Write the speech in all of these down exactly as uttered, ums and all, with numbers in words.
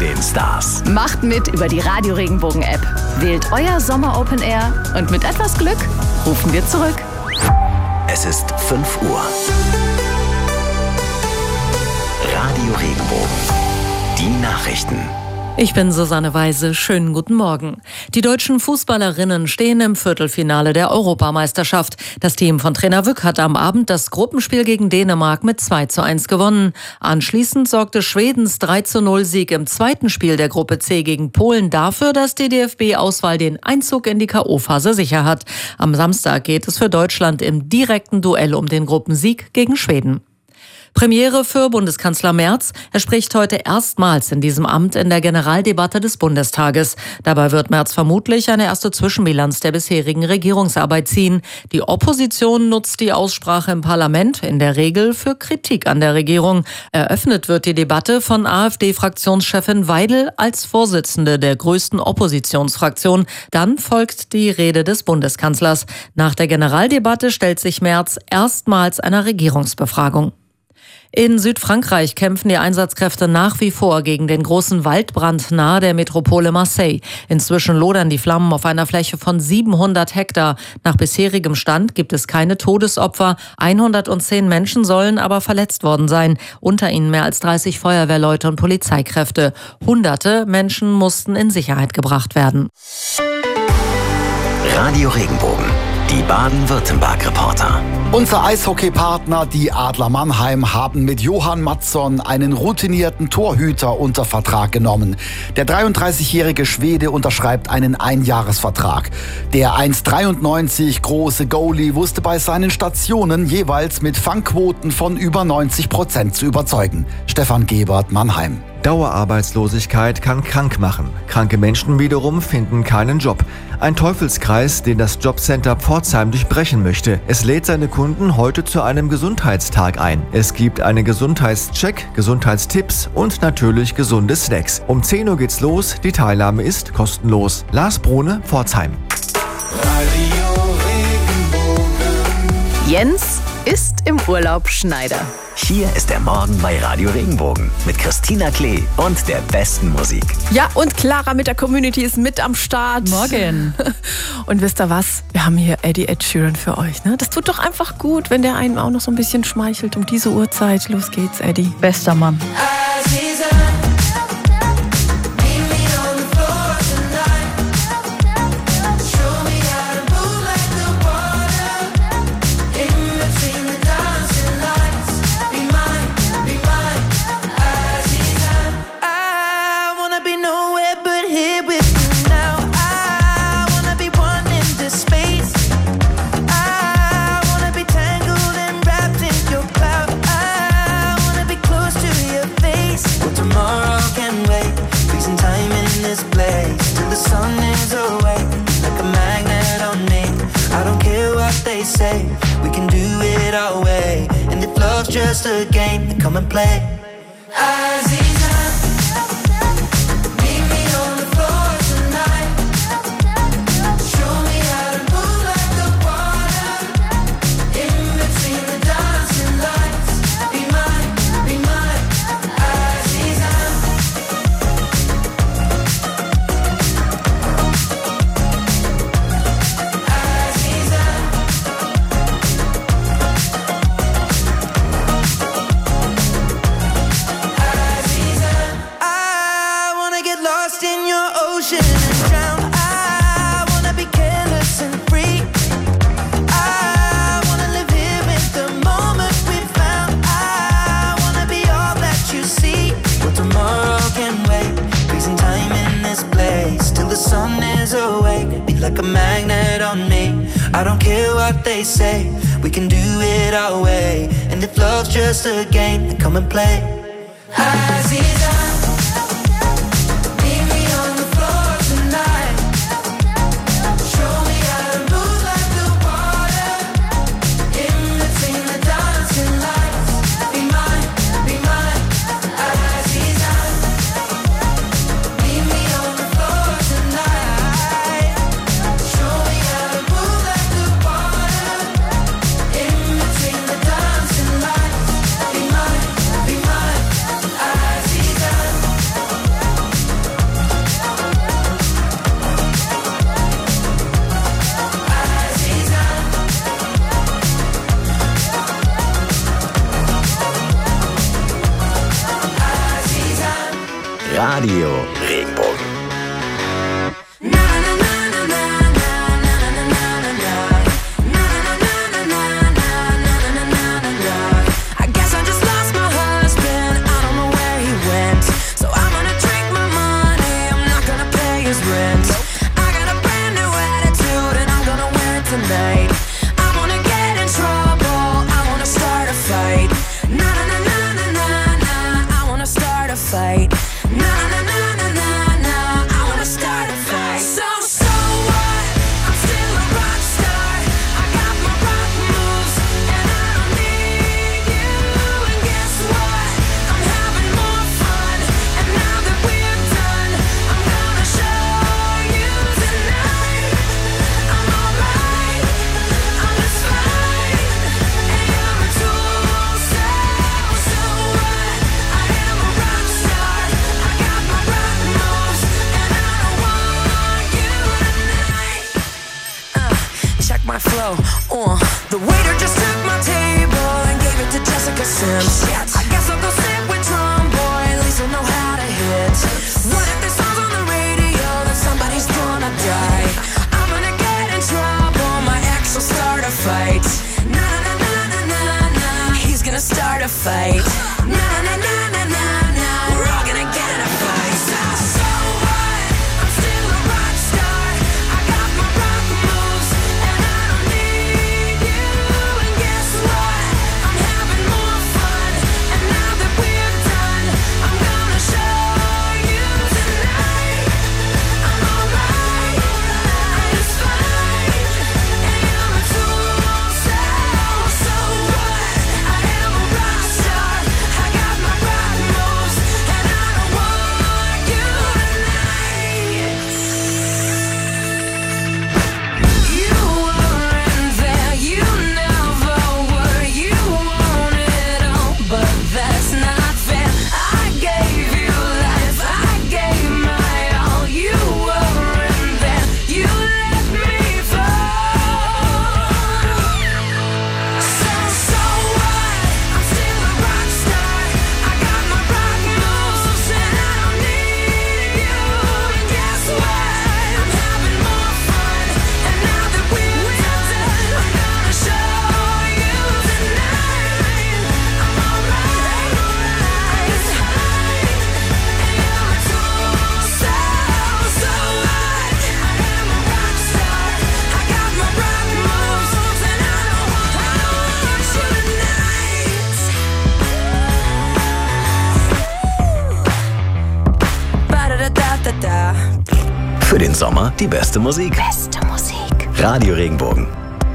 den Stars. Macht mit über die Radio Regenbogen App. Wählt euer Sommer Open Air und mit etwas Glück rufen wir zurück. Es ist fünf Uhr. Radio Regenbogen. Die Nachrichten. Ich bin Susanne Weise. Schönen guten Morgen. Die deutschen Fußballerinnen stehen im Viertelfinale der Europameisterschaft. Das Team von Trainer Wück hat am Abend das Gruppenspiel gegen Dänemark mit zwei zu eins gewonnen. Anschließend sorgte Schwedens drei zu null Sieg im zweiten Spiel der Gruppe C gegen Polen dafür, dass die D F B-Auswahl den Einzug in die K O-Phase sicher hat. Am Samstag geht es für Deutschland im direkten Duell um den Gruppensieg gegen Schweden. Premiere für Bundeskanzler Merz. Er spricht heute erstmals in diesem Amt in der Generaldebatte des Bundestages. Dabei wird Merz vermutlich eine erste Zwischenbilanz der bisherigen Regierungsarbeit ziehen. Die Opposition nutzt die Aussprache im Parlament in der Regel für Kritik an der Regierung. Eröffnet wird die Debatte von AfD-Fraktionschefin Weidel als Vorsitzende der größten Oppositionsfraktion. Dann folgt die Rede des Bundeskanzlers. Nach der Generaldebatte stellt sich Merz erstmals einer Regierungsbefragung. In Südfrankreich kämpfen die Einsatzkräfte nach wie vor gegen den großen Waldbrand nahe der Metropole Marseille. Inzwischen lodern die Flammen auf einer Fläche von siebenhundert Hektar. Nach bisherigem Stand gibt es keine Todesopfer. hundertzehn Menschen sollen aber verletzt worden sein. Unter ihnen mehr als dreißig Feuerwehrleute und Polizeikräfte. Hunderte Menschen mussten in Sicherheit gebracht werden. Radio Regenbogen. Die Baden-Württemberg-Reporter. Unser Eishockeypartner, die Adler Mannheim, haben mit Johann Mattsson einen routinierten Torhüter unter Vertrag genommen. Der dreiunddreißigjährige Schwede unterschreibt einen Einjahresvertrag. Der eins Komma dreiundneunzig große Goalie wusste bei seinen Stationen jeweils mit Fangquoten von über neunzig Prozent zu überzeugen. Stefan Gebert, Mannheim. Dauerarbeitslosigkeit kann krank machen. Kranke Menschen wiederum finden keinen Job. Ein Teufelskreis, den das Jobcenter Pforzheim durchbrechen möchte. Es lädt seine Kunden heute zu einem Gesundheitstag ein. Es gibt einen Gesundheitscheck, Gesundheitstipps und natürlich gesunde Snacks. Um zehn Uhr geht's los, die Teilnahme ist kostenlos. Lars Brune, Pforzheim. Jens ist im Urlaub Schneider. Hier ist der Morgen bei Radio Regenbogen mit Christina Klee und der besten Musik. Ja, und Clara mit der Community ist mit am Start. Morgen. Und wisst ihr was? Wir haben hier Eddie Ed Sheeran für euch. Ne? Das tut doch einfach gut, wenn der einen auch noch so ein bisschen schmeichelt um diese Uhrzeit. Los geht's, Eddie. Bester Mann. Say we can do it our way, and if love's just a game, then come and play. Aziza, meet me on the floor tonight. Show me how to move like the water in between the dancing lights. Be mine, be mine, Aziza. Like a magnet on me. I don't care what they say, we can do it our way. And if love's just a game, then come and play. Aziza, meet me on the floor tonight. Show me how to move like the water in between the dancing lights. Be mine, be mine, Aziza. Meet me on the floor tonight. Be mine, be mine, Aziza. Radio Regenbogen. Uh, the waiter just took my table and gave it to Jessica Sims. I guess I'll go sit with Drum Boy, at least I'll know how to hit. What if this song's on the radio, then somebody's gonna die? I'm gonna get in trouble, my ex will start a fight. Na na na na na na, he's gonna start a fight. Na na na na na na, we're all gonna get in a fight. So, so what? I'm still a rock star. I got my rock moves and I don't need you. And guess what? I'm having more fun. And now that we're done, I'm gonna show you tonight. I'm alright, I'm just fine. And you're a tool, so, so what? I am a rock star. I got my rock moves and I don't want you tonight. You weren't there, you never were. You want it all, but that's not fair. I gave you life, I gave my all. You weren't there, you let me fall. So, so what? I'm still a rock star. I got my rock moves and I don't need you. And guess what? I'm having more fun. And now that we're done, I'm gonna show you tonight. I'm alright, I'm just fine. And you're a tool, so, so what? I am a rock star. I got my rock moves and I don't want you tonight. Ba-da-da-da-da-da. Für den Sommer die beste Musik. Beste Musik. Radio Regenbogen.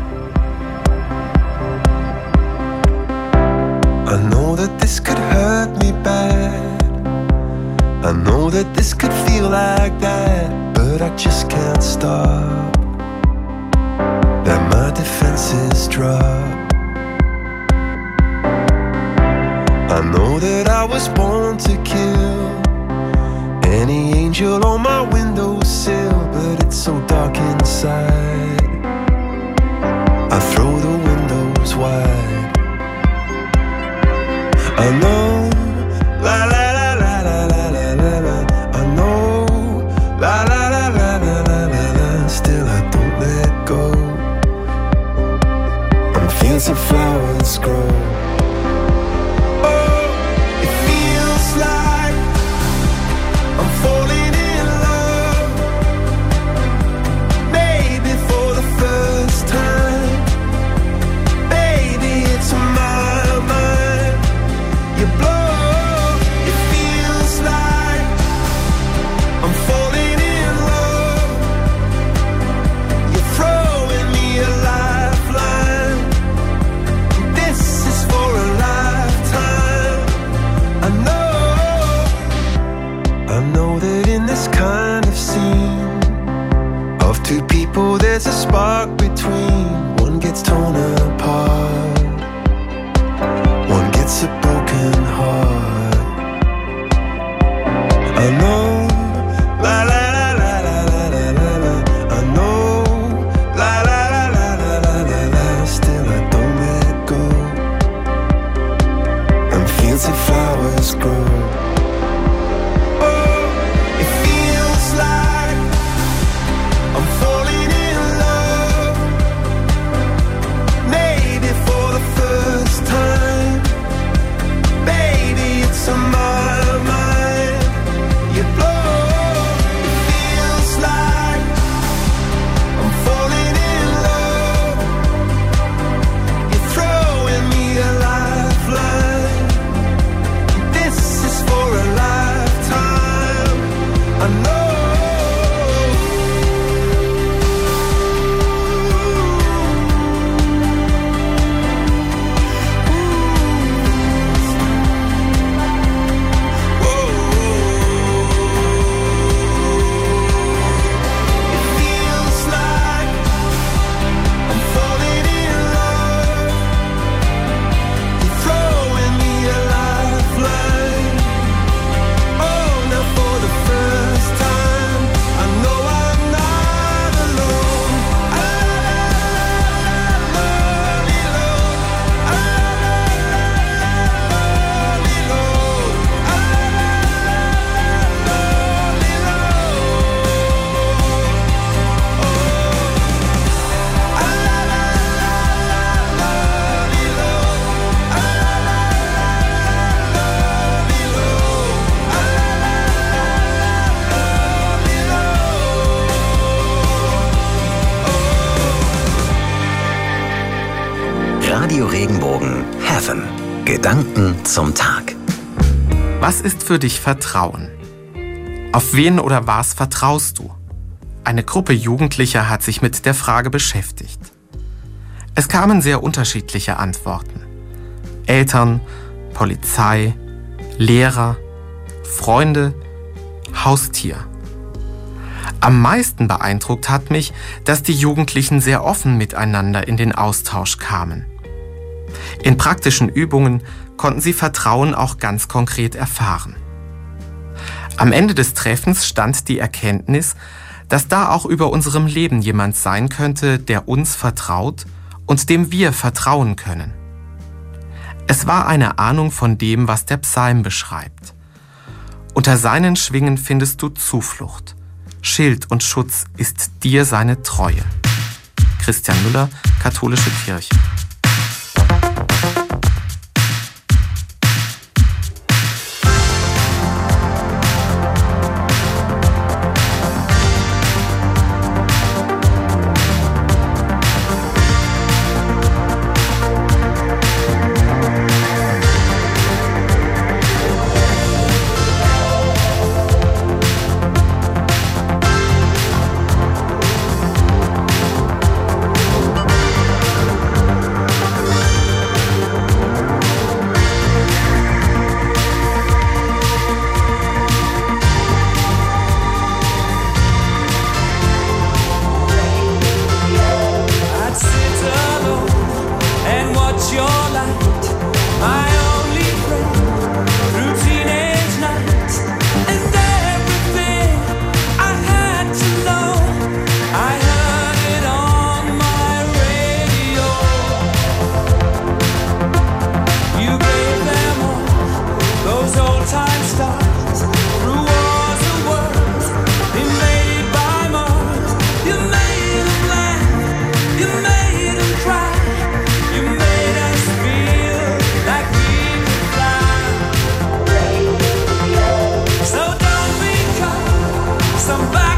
I know that this could hurt me bad. I know that this could feel like that, but I just can't stop. That my defenses drop. I know that I was born to kill any angel on my windowsill, but it's so dark inside. I throw the windows wide. I know, la la la la la la la la la. I know, la la la la la la la la. Still I don't let go. On fields of flowers grow. Oh, it feels like I'm falling in love. Maybe for the first time. Baby, it's my mind. You blow, it feels like I'm falling in love. You're throwing me a lifeline. This is for a lifetime. I know, I know that in this kind of scene of two people there's a spark between. One gets torn apart, one gets a broken heart. I know, la la la la la la la la la. I know, la la la la la la la la. Still I don't let go. And fields of flowers grow. Oh, Regenbogen Heaven. Gedanken zum Tag. Was ist für dich Vertrauen? Auf wen oder was vertraust du? Eine Gruppe Jugendlicher hat sich mit der Frage beschäftigt. Es kamen sehr unterschiedliche Antworten. Eltern, Polizei, Lehrer, Freunde, Haustier. Am meisten beeindruckt hat mich, dass die Jugendlichen sehr offen miteinander in den Austausch kamen. In praktischen Übungen konnten sie Vertrauen auch ganz konkret erfahren. Am Ende des Treffens stand die Erkenntnis, dass da auch über unserem Leben jemand sein könnte, der uns vertraut und dem wir vertrauen können. Es war eine Ahnung von dem, was der Psalm beschreibt. Unter seinen Schwingen findest du Zuflucht. Schild und Schutz ist dir seine Treue. Christian Müller, Katholische Kirche. Somebody